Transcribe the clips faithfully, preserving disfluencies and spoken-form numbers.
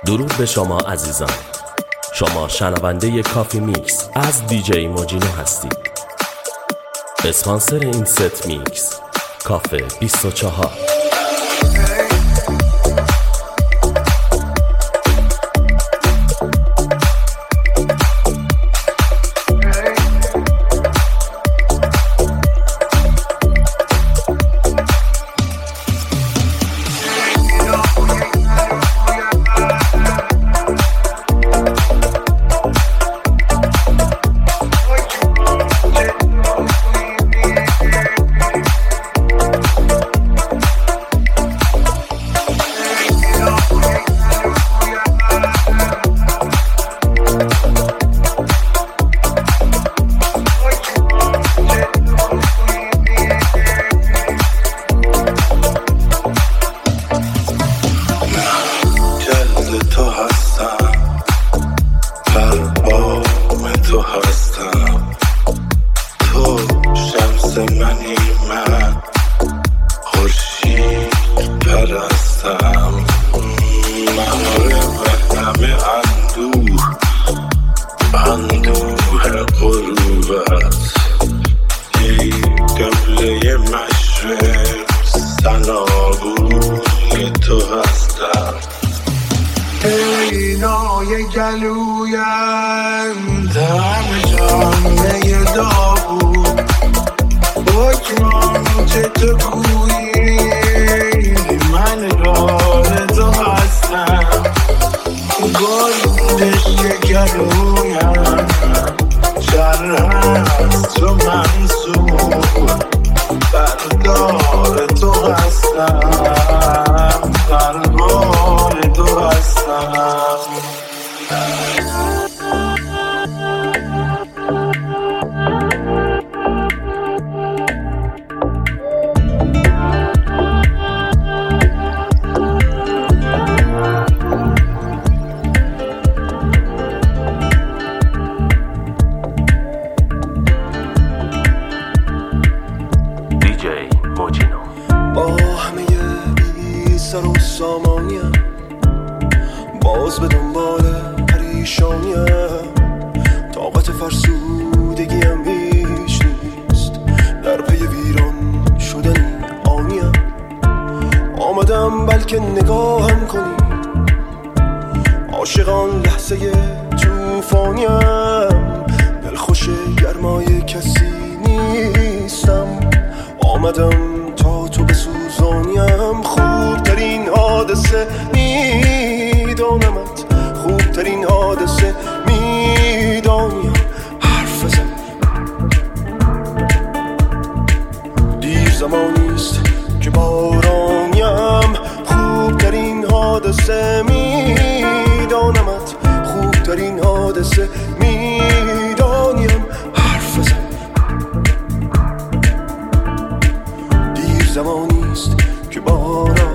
درود به شما عزیزان. شما شنونده کافی میکس از دیجی موجینو هستید. اسپانسر این ست میکس کافه بیست و چهار. گلویم دم جامعه داغون بکران چه تو کویی من راه تو هستم گلدش گلویم شر هست تو منصور بردار تو هستم بردار تو هستم. باز به دنبال پریشانیم، طاقت فرسودگیم بیش نیست، در پی ویران شدن آنیم. آمدم بلکه نگاهم کنی، عاشقان لحظه توفانیم، دلخوش گرمای کسی نیستم. آمدم تا تو بسوزانیم، خوبترین حادثه میدانمت، خوبترین حادثه میدانیم. حرف بزن دیر زمانیست که بارانیم، خوبترین حادثه میدانمت، خوبترین حادثه میدانیم. حرف بزن دیر زمانیست که بارانیم.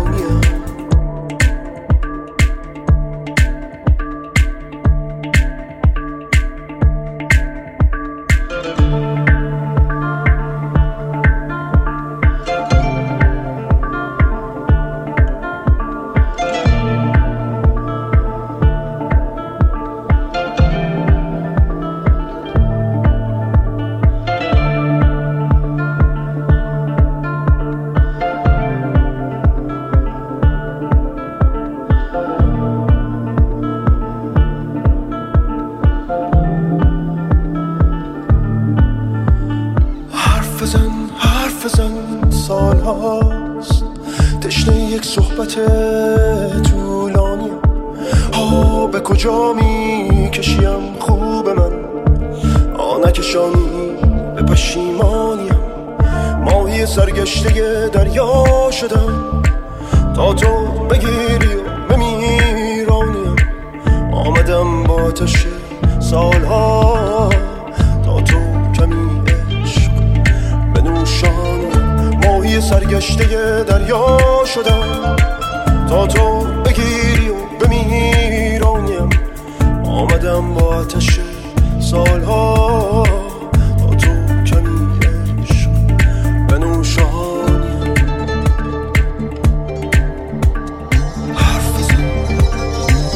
سال هاست تشنه یک صحبت طولانیم، ها به کجا می کشیم خوب من، آ نکشانی به پشیمانیم. ماهی سرگشته دریا شدم تا تو بگیری و بمیرانیم. آمدم با آتش سالها تا تو کمی عشق بنوشانیم. ماهی سرگشته دریا شدم تا تو بگیری و بمیرانیم. آمدم با آتش سالها تا تو کمی عشق بنوشانیم. حرف بزن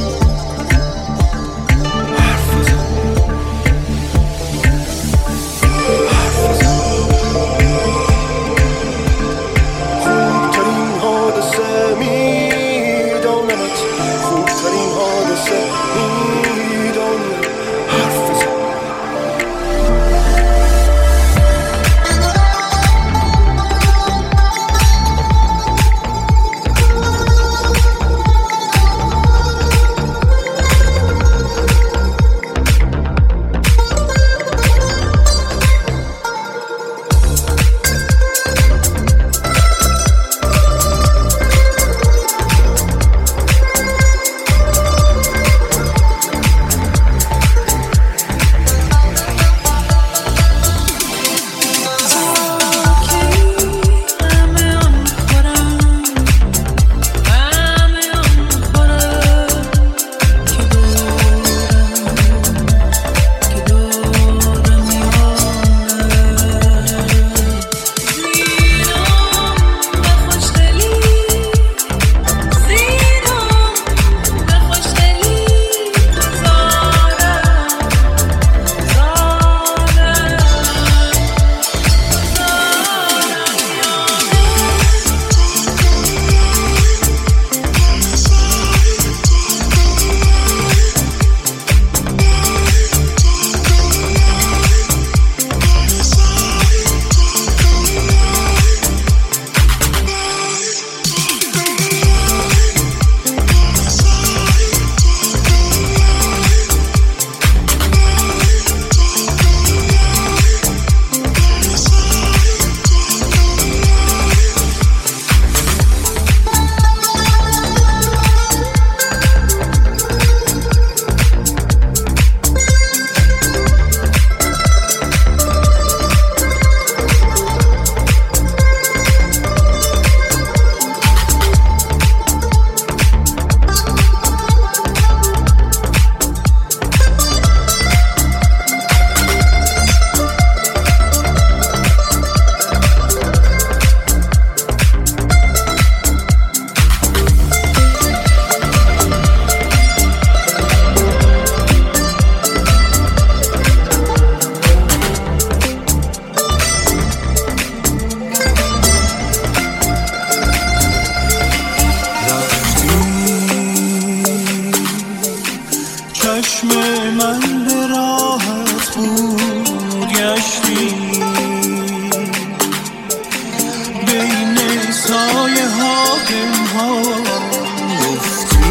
پنهان گفتی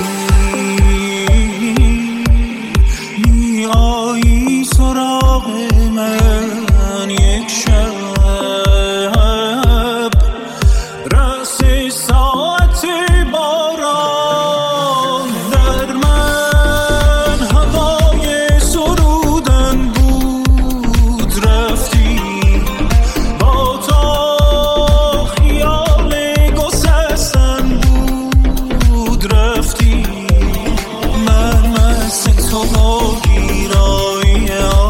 میایی سراغ من یک شب رسی ساعت باران در من هوای سرودن بود رفتی با تا خیال گسستن بود رفتی من مست تو با گیرایی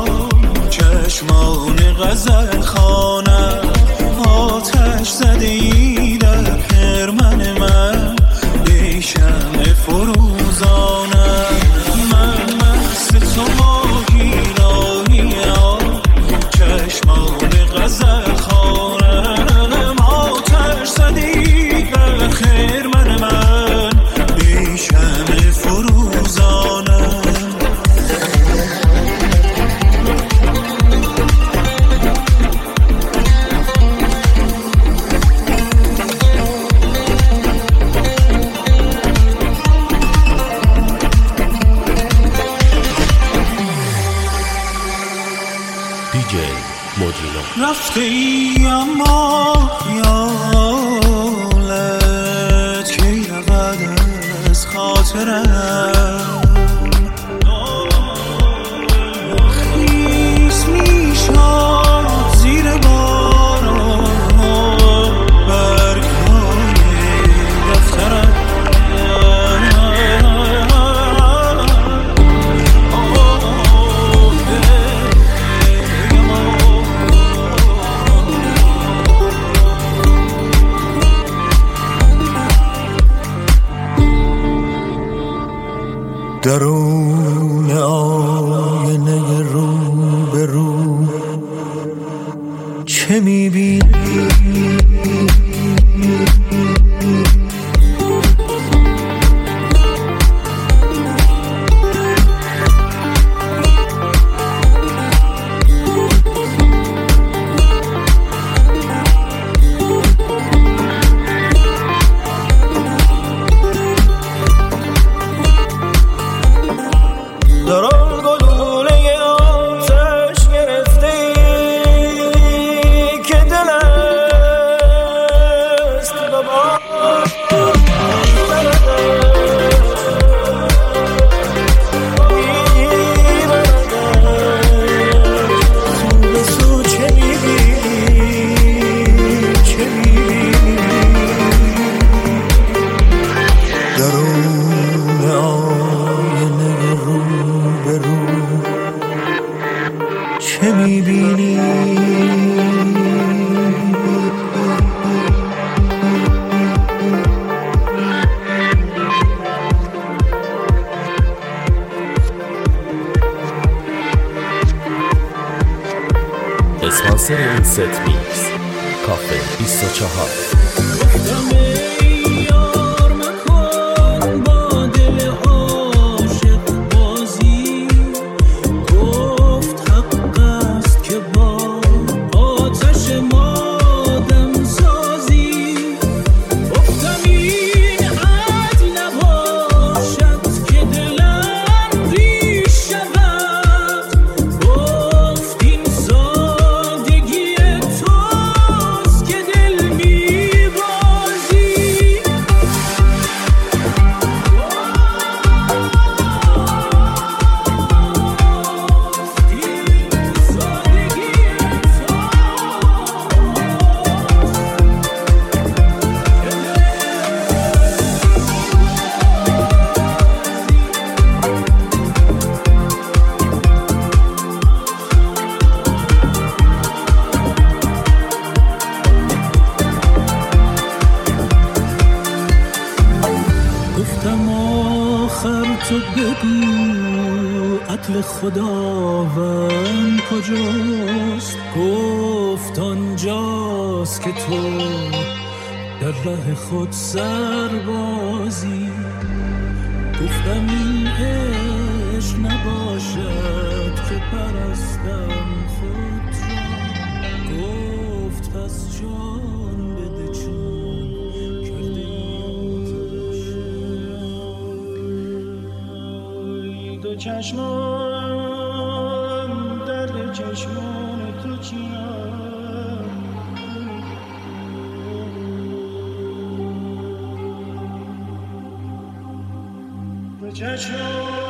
چشمان غزل خانه آتش زده ای در خرمن من به شمع فروزانه من مست تو با گیرایی چشمان غزل خانه آتش زده ای در خرمن من به شمع فروزانه دیجی موجینو. رفته ای اما خیالت کی رود از خاطرم خیس میشد زیر باران برگهای دفترم درون آینه رو به رو چه میبینی؟ اسپانسر این ست میکس کافه بیست و چهار. تو بگو عدل خداوند کجاست؟ گفت آنجاست که تو در راه خود سربازی. گفتم این عشق نباشد که پرستم خود را. گفت پس جان بده چون کرده چشمان درد چشمان تو چیم به چشمان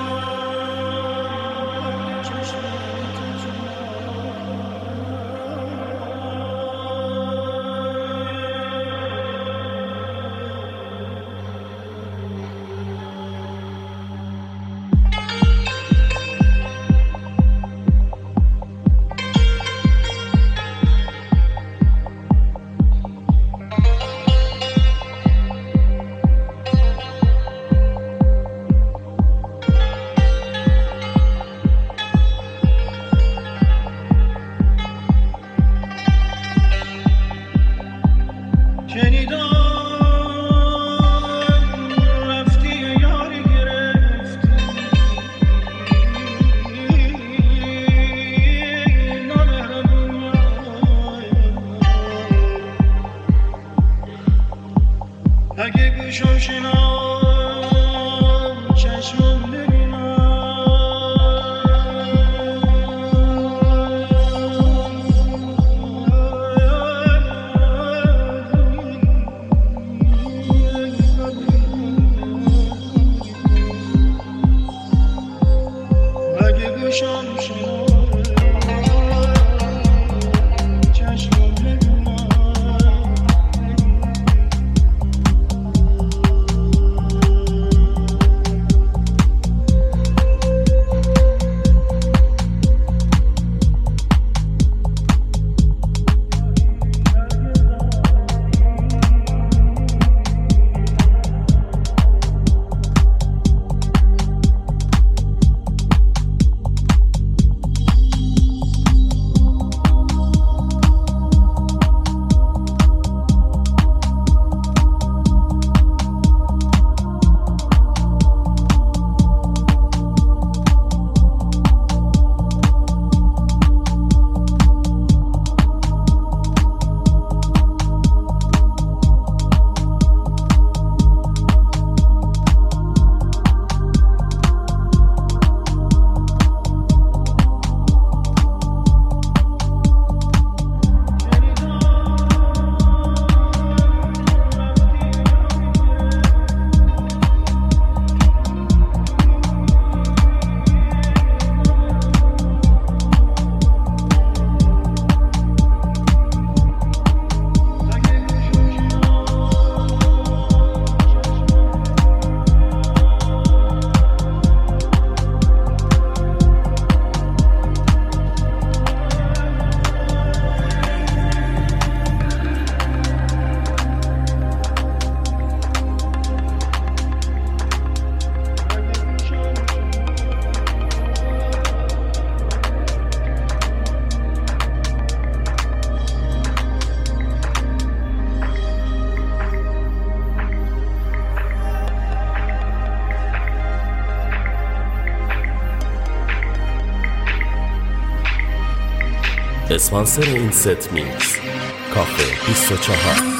اسپانسر این ست میکس کافه بیست و چهار.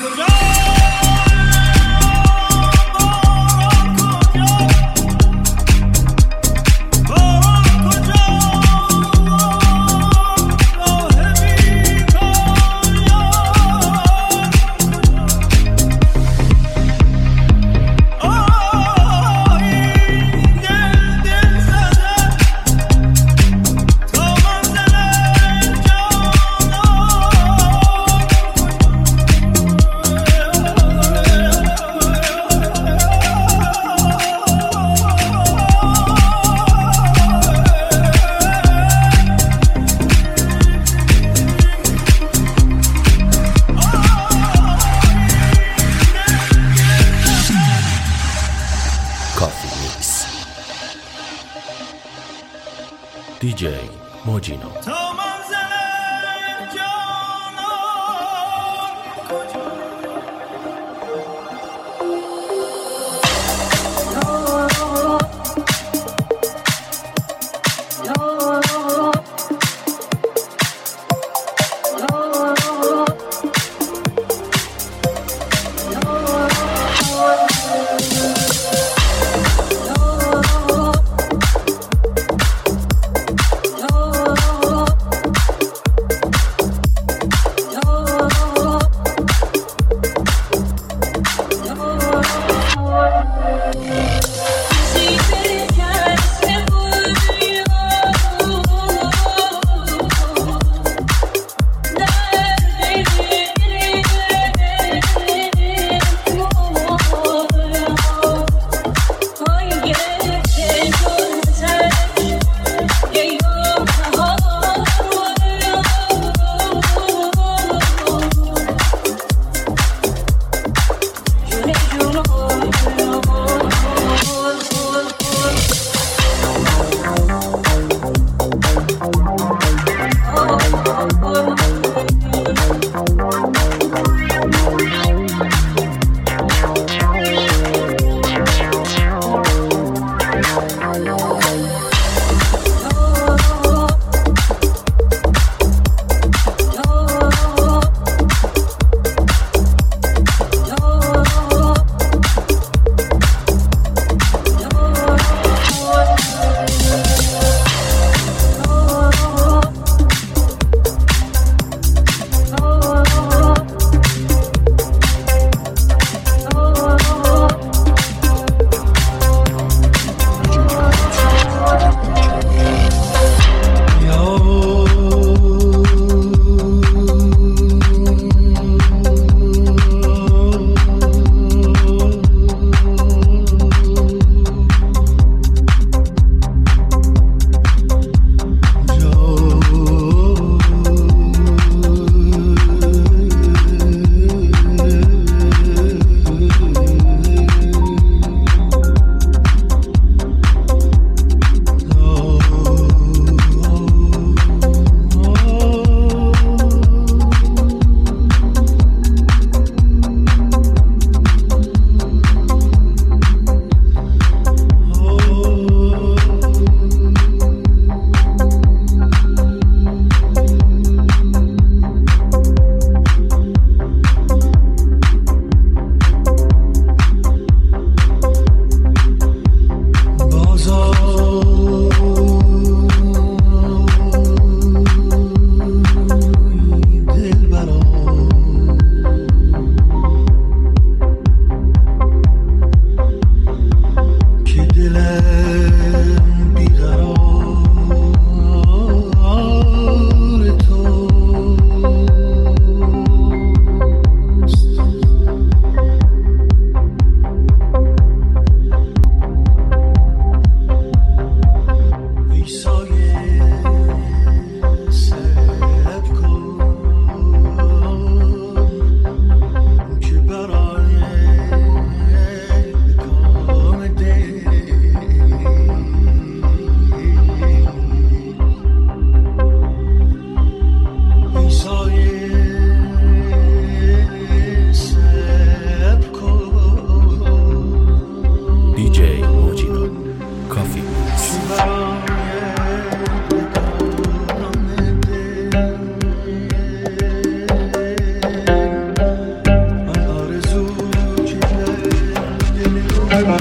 دی جی موجینو.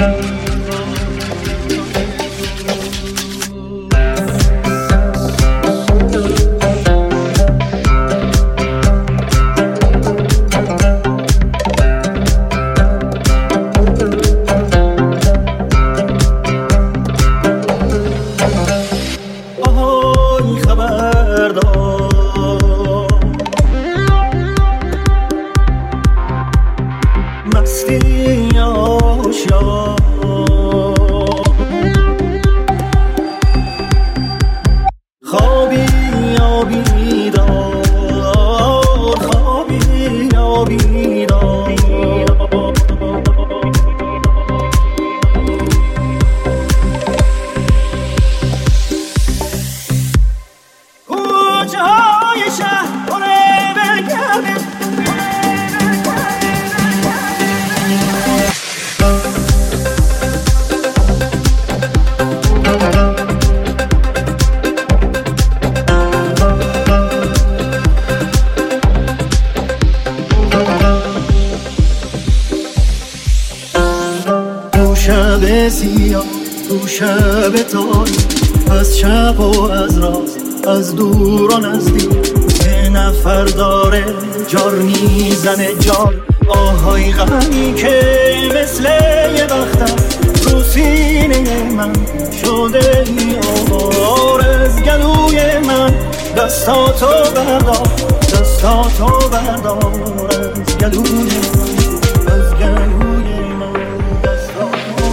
شب سیاه تو شب تاریک، از شب و از راست، از دور و نزدیک، یه نفر داره جار میزنه جار، آهای غمی که مثل یه بختم رو سینه من شده ای آوار. از گلوی من دستاتو بردار، دستاتو بردار از گلوی من، از گلوی من دستاتو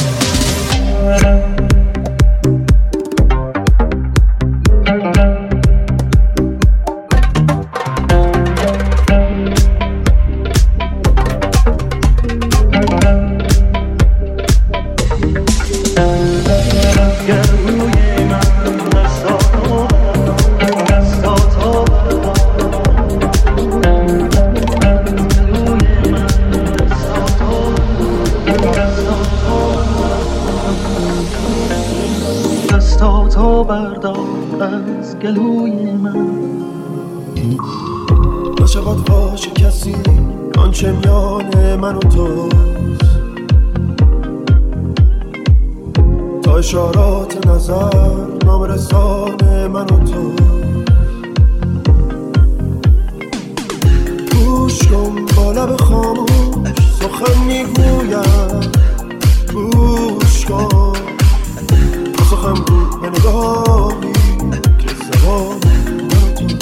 دستاتو بردار از گلوی من. نشود فاش کسی آنچه میان من و توست، تا اشارات نظر نامرسان من و توست. گوش کن با لب خاموش سخن میگویم، گوش کن سخن گو به نگاهی که زبان من تو.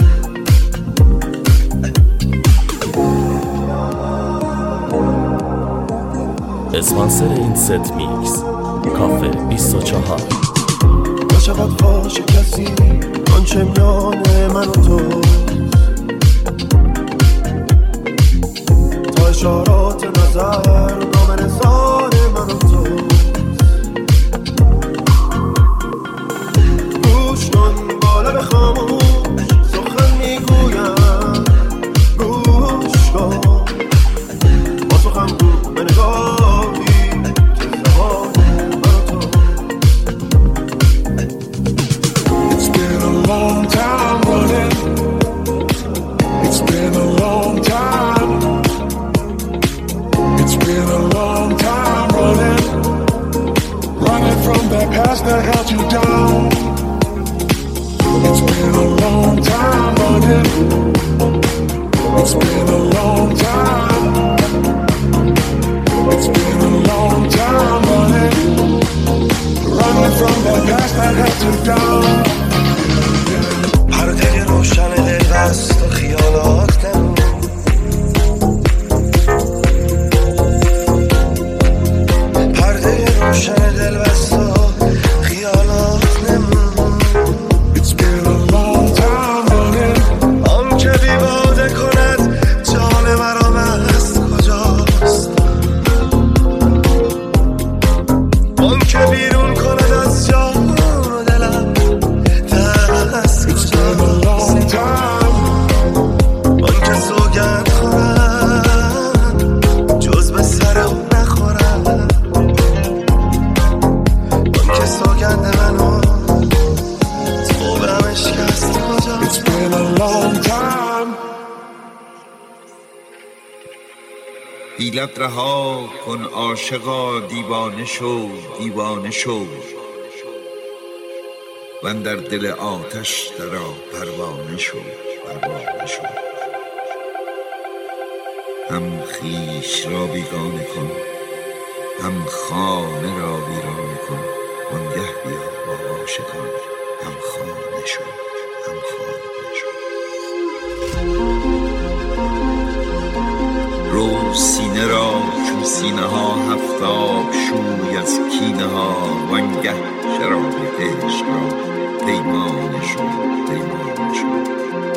اسپانسر این ست میکس کافه بیست و چهار. نشود فاش کسی آنچه میان من و تو، تا اشارات نظر نامرسان من و تو. گوش کن با لب خاموش سخن میگویم، گوش کن با سخن گو به نگاهی که زبان من و تو. It's been a long time running, it's been a long time, it's been a long time running, running from that past that held you down. It's been a long time running, it's been a long time, it's been a long time running, running from that past that held you down. پرده روشن دل بست و خیالات نمون، پرده روشن دل بست و خیالات حیلت رها کن عاشقا، دیوانه شو دیوانه شو، و در دل آتش درآ پروانه شو پروانه شو. هم خویش را بیگانه کن، هم خانه را ویرانه کن، وانگه بیا با عاشقان هم خانه شو هم خانه شو. رو سینه را چون سینه ها هفتاب شوی از کینه ها، وانگه شراب عشق را پیمانه شو پیمانه شو.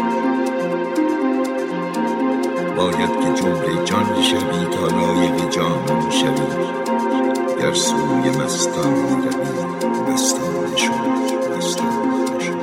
باید که جمله جان شوی تا لایق جان شوی، گر سوی مستان روی مستانه شو مستانه شو.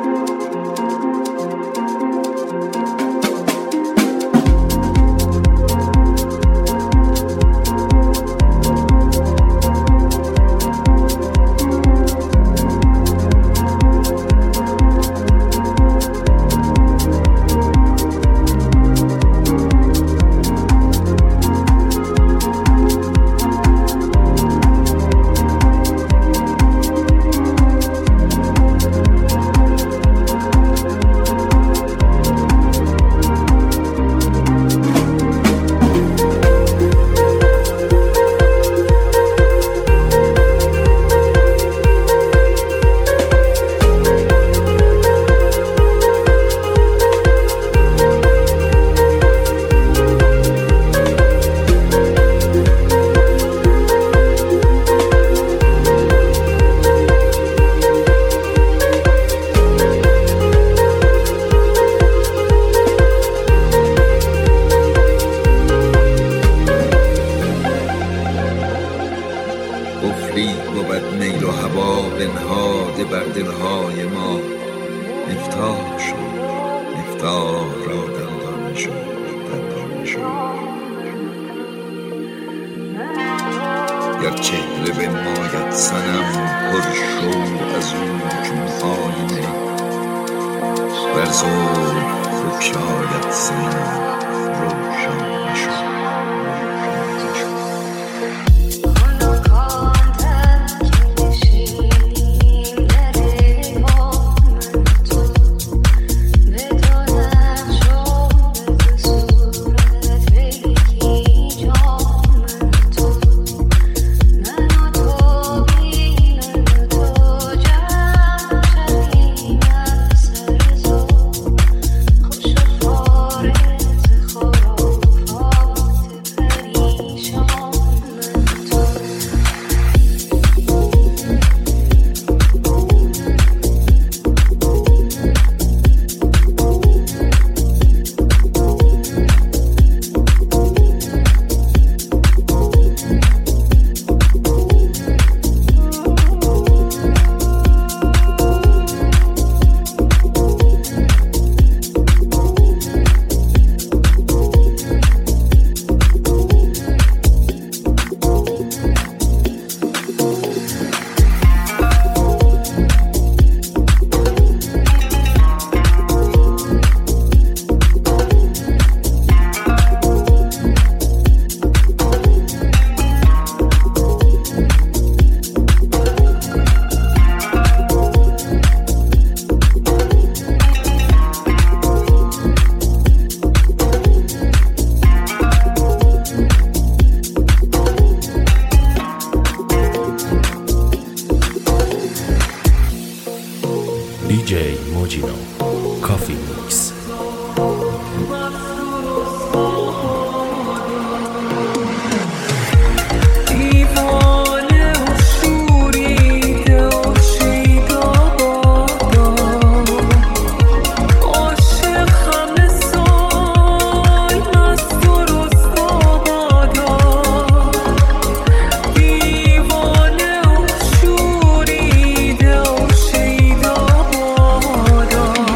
دیجی موجینو کافی میکس. Oh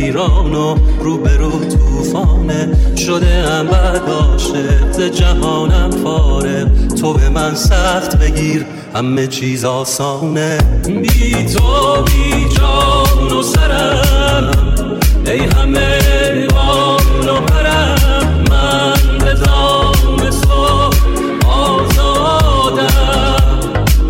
ویران و روبرو توفانه شده ام بد عاشق ز جهانم فارغ تو به من سخت بگیر همه چیز آسانه بی تو بی جان و سرم ای همه بال و پرم من به دام تو آزادم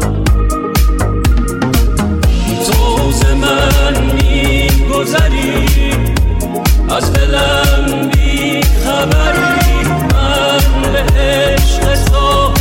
تو ز من می گذری از دلم بی خبری من به عشق تو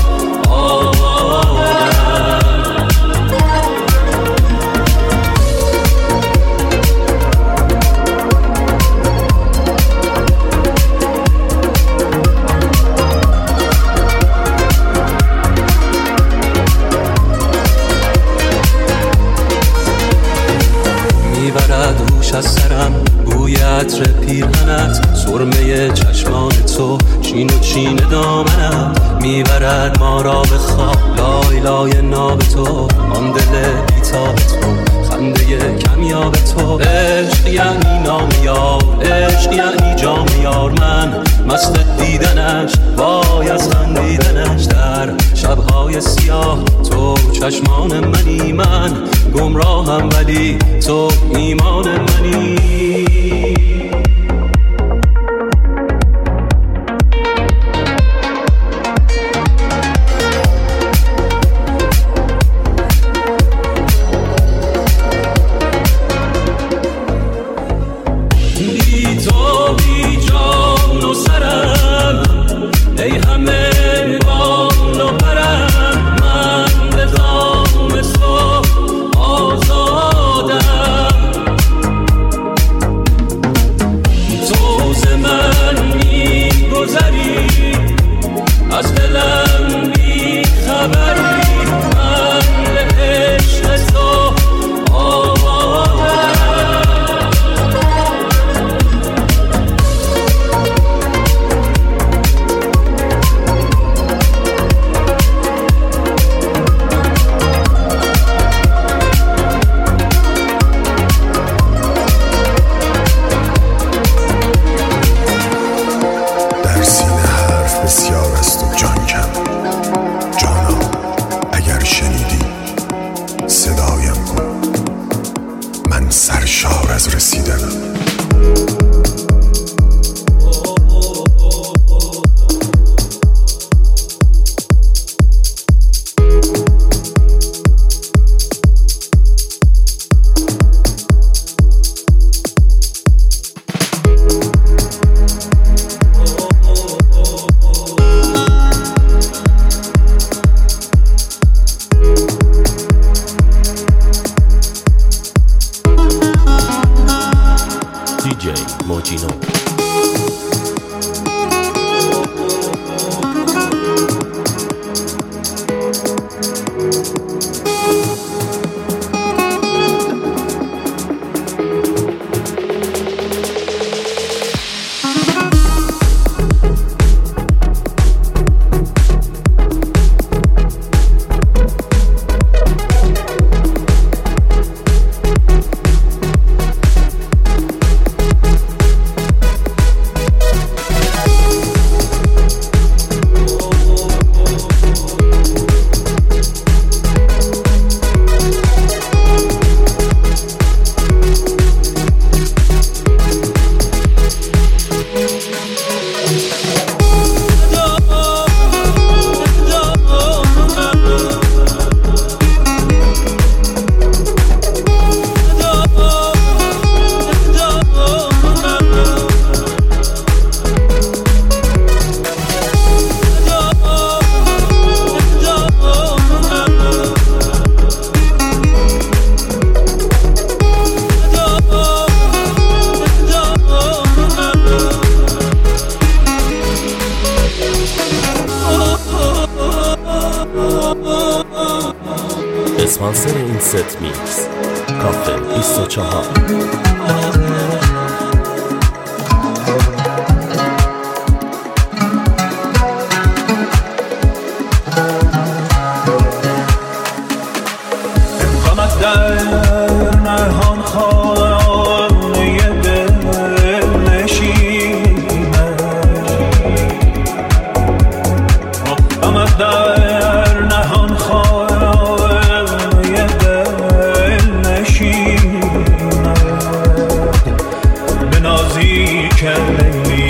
میبرد هوش از سرم بوی عطر پیرهنت سرمه چشمان تو چین و چین دامنت میبرد ما را به خواب لای لای ناب تو آن دل بیتاب تو خنده کمیاب تو عشق یعنی نام یار عشق یعنی جام یار من مست دیدنش وای از خندیدنش در شبهای سیاه تو چشمان منی من گمراهم ولی تو ایمان منی اسپانسر این ست میکس کافه بیست و چهار. غمت در نهان خانه دل میکردی